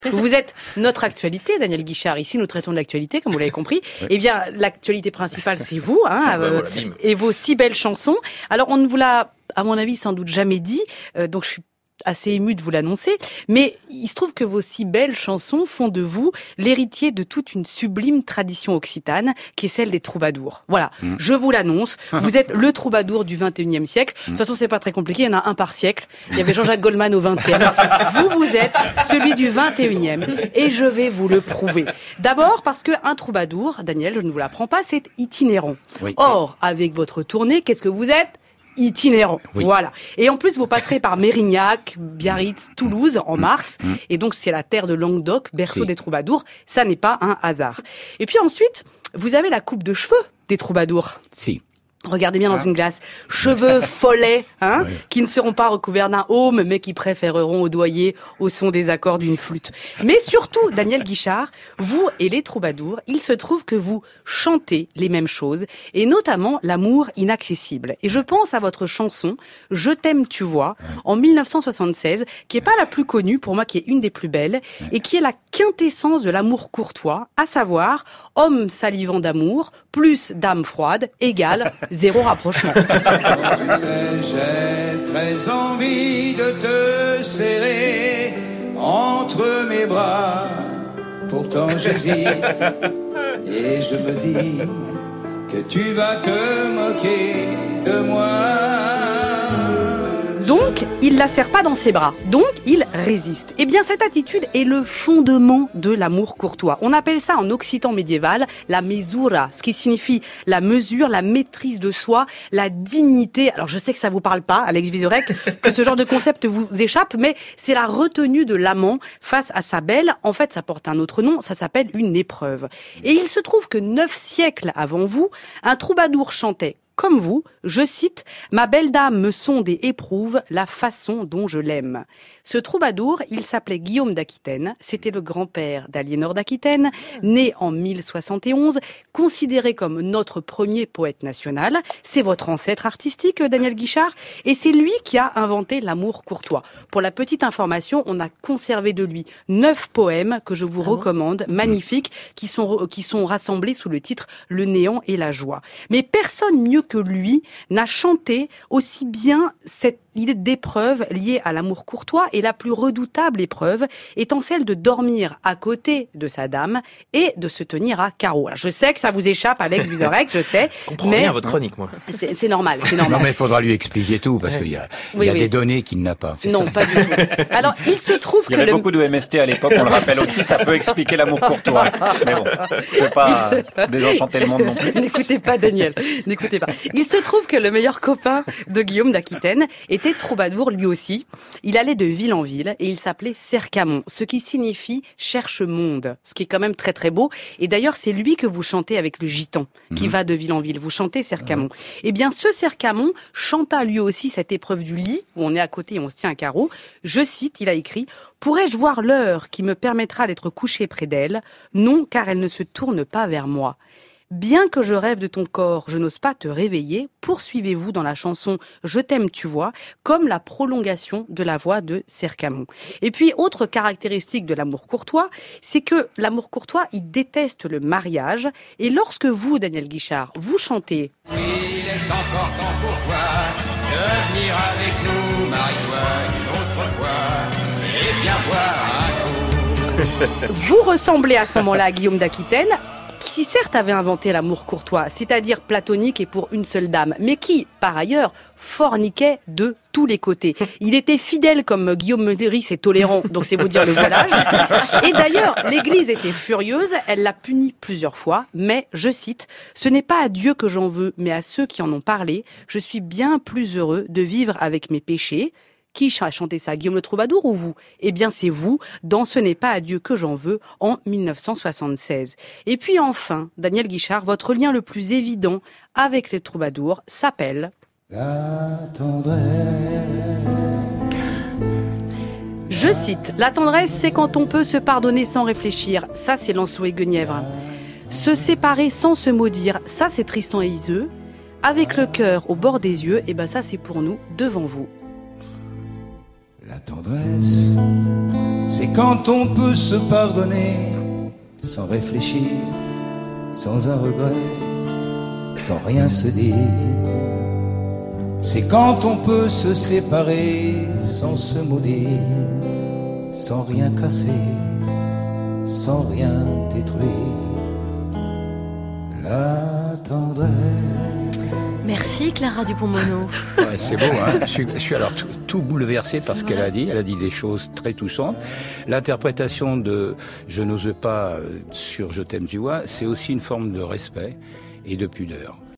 Vous êtes notre actualité, Daniel Guichard. Ici, nous traitons de l'actualité, comme vous l'avez compris. Oui. Eh bien, l'actualité principale, c'est vous, et vos 6 belles chansons. Alors, on ne vous l'a, à mon avis, sans doute jamais dit, donc je suis assez ému de vous l'annoncer, mais il se trouve que vos 6 belles chansons font de vous l'héritier de toute une sublime tradition occitane, qui est celle des troubadours. Voilà, je vous l'annonce, vous êtes le troubadour du 21e siècle. De toute façon, c'est pas très compliqué, il y en a un par siècle. Il y avait Jean-Jacques Goldman au 20e. Vous êtes celui du 21e, et je vais vous le prouver. D'abord parce qu'un troubadour, Daniel, je ne vous l'apprends pas, c'est itinérant. Oui. Or, avec votre tournée, qu'est-ce que vous êtes ? Itinérant, oui. Voilà. Et en plus, vous passerez par Mérignac, Biarritz, Toulouse en mars. Et donc, c'est la terre de Languedoc, berceau des troubadours. Ça n'est pas un hasard. Et puis ensuite, vous avez la coupe de cheveux des troubadours. Si. Regardez bien dans une glace. Cheveux follets, oui. Qui ne seront pas recouverts d'un aume, mais qui préféreront oudoyer au son des accords d'une flûte. Mais surtout, Daniel Guichard, vous et les troubadours, il se trouve que vous chantez les mêmes choses, et notamment l'amour inaccessible. Et je pense à votre chanson « Je t'aime, tu vois » en 1976, qui est pas la plus connue, pour moi qui est une des plus belles, et qui est la quintessence de l'amour courtois, à savoir homme salivant d'amour, plus dame froide, égale 0 rapprochement. Tu sais, j'ai très envie de te serrer entre mes bras. Pourtant j'hésite et je me dis que tu vas te moquer de moi. Donc, il la serre pas dans ses bras. Donc, il résiste. Eh bien, cette attitude est le fondement de l'amour courtois. On appelle ça en occitan médiéval la mesura, ce qui signifie la mesure, la maîtrise de soi, la dignité. Alors, je sais que ça vous parle pas, Alex Vizorek, que ce genre de concept vous échappe, mais c'est la retenue de l'amant face à sa belle. En fait, ça porte un autre nom, ça s'appelle une épreuve. Et il se trouve que 9 siècles avant vous, un troubadour chantait comme vous, je cite, « Ma belle dame me sonde et éprouve la façon dont je l'aime ». Ce troubadour, il s'appelait Guillaume d'Aquitaine, c'était le grand-père d'Aliénor d'Aquitaine, né en 1071, considéré comme notre premier poète national. C'est votre ancêtre artistique, Daniel Guichard, et c'est lui qui a inventé l'amour courtois. Pour la petite information, on a conservé de lui 9 poèmes que je vous recommande, magnifiques, qui sont rassemblés sous le titre « Le néant et la joie ». Mais personne mieux que lui n'a chanté aussi bien cette idée d'épreuve liée à l'amour courtois, et la plus redoutable épreuve étant celle de dormir à côté de sa dame et de se tenir à carreau. Alors, je sais que ça vous échappe, Alex Vizorek, je sais. Je comprends rien à votre chronique, moi. C'est normal, c'est normal. Non, mais il faudra lui expliquer tout, parce qu'il y a, des données qu'il n'a pas. Non, pas du tout. Alors, il se trouve que... Il y avait beaucoup de MST à l'époque, on le rappelle aussi, ça peut expliquer l'amour courtois. Mais bon, je ne vais pas désenchanter le monde non plus. N'écoutez pas, Daniel, n'écoutez pas. Il se trouve que le meilleur copain de Guillaume d'Aquitaine était troubadour lui aussi. Il allait de ville en ville et il s'appelait Cercamon, ce qui signifie cherche-monde, ce qui est quand même très très beau. Et d'ailleurs, c'est lui que vous chantez avec le gitan qui va de ville en ville. Vous chantez Cercamon. Eh bien, ce Cercamon chanta lui aussi cette épreuve du lit, où on est à côté et on se tient à carreau. Je cite, il a écrit « Pourrais-je voir l'heure qui me permettra d'être couché près d'elle ? Non, car elle ne se tourne pas vers moi. » Bien que je rêve de ton corps, je n'ose pas te réveiller, poursuivez-vous dans la chanson « Je t'aime, tu vois », comme la prolongation de la voix de Cercamon. Et puis, autre caractéristique de l'amour courtois, c'est que l'amour courtois, il déteste le mariage. Et lorsque vous, Daniel Guichard, vous chantez « Oui, il est encore temps pour toi de venir avec nous, marie-toi une autre fois, et bien boire un coup ». Vous ressemblez à ce moment-là à Guillaume d'Aquitaine, qui certes avait inventé l'amour courtois, c'est-à-dire platonique et pour une seule dame, mais qui, par ailleurs, forniquait de tous les côtés. Il était fidèle comme Guillaume Meurice est tolérant, donc c'est vous dire le voilage. Et d'ailleurs, l'Église était furieuse, elle l'a puni plusieurs fois, mais, je cite, « Ce n'est pas à Dieu que j'en veux, mais à ceux qui en ont parlé. Je suis bien plus heureux de vivre avec mes péchés. » Qui a chanté ça, Guillaume le Troubadour ou vous ? Eh bien, c'est vous, dans Ce n'est pas à Dieu que j'en veux, en 1976. Et puis enfin, Daniel Guichard, votre lien le plus évident avec les troubadours s'appelle... La tendresse. Je cite, « La tendresse, c'est quand on peut se pardonner sans réfléchir. » Ça, c'est Lancelot et Guenièvre. « Se séparer sans se maudire. » Ça, c'est Tristan et Iseult. « Avec le cœur au bord des yeux. » Eh ben ça, c'est pour nous, devant vous. La tendresse, C'est quand on peut se pardonner sans réfléchir, sans un regret, sans rien se dire. C'est quand on peut se séparer sans se maudire, sans rien casser, sans rien détruire. La tendresse. Merci Clara Dupont-Moreau. Ouais, c'est beau, hein. Je suis alors tout bouleversé par ce qu'elle a dit. Elle a dit des choses très touchantes. L'interprétation de « Je n'ose pas » sur « Je t'aime, tu vois », c'est aussi une forme de respect et de pudeur.